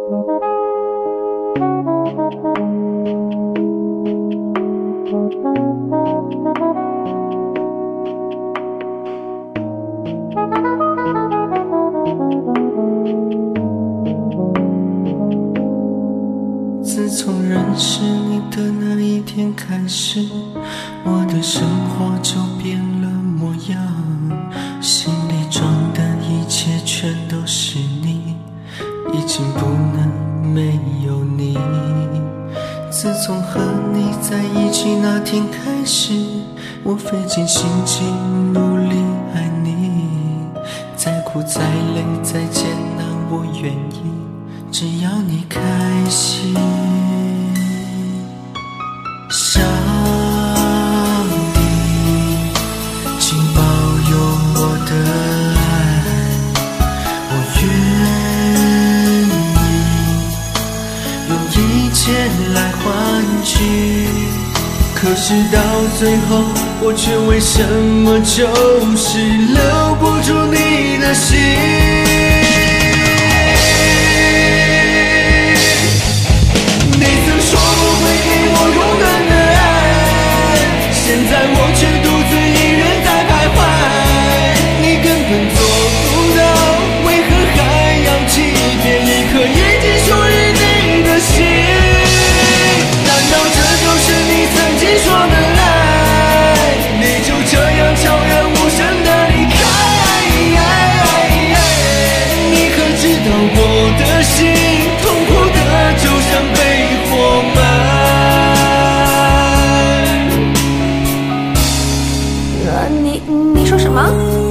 自从认识你的那一天开始，我的生活就变了模样，心里装的一切全都是你，已经不能没有你。自从和你在一起那天开始，我费尽心机努力爱你，再苦再累再艰难我愿意，只要你开心。想你，请保佑我的爱，我愿意用一切来换取，可是到最后我却为什么就是留不住你的心。现在我却独自一人在徘徊，你根本做不到，为何还要欺骗一颗已经属于你的心？难道这就是你曾经说的爱？你就这样悄然无声地离开，你可知道我的心痛苦的就像被活埋？ 你说什么？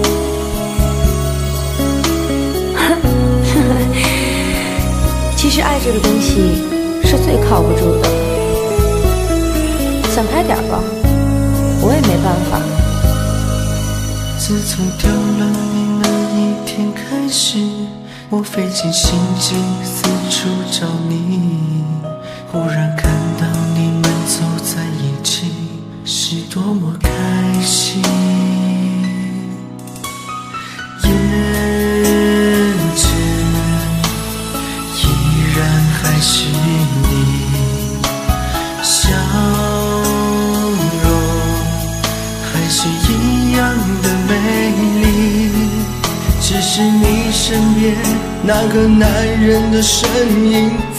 其实爱这个东西是最靠不住的，想开点吧，我也没办法。 自从丢了你那一天开始，我费尽心机四处找你，忽然看到你们走在一起，是多么开心。眼前依然还是你，笑容还是一样的美丽，只是你身边那个男人的身影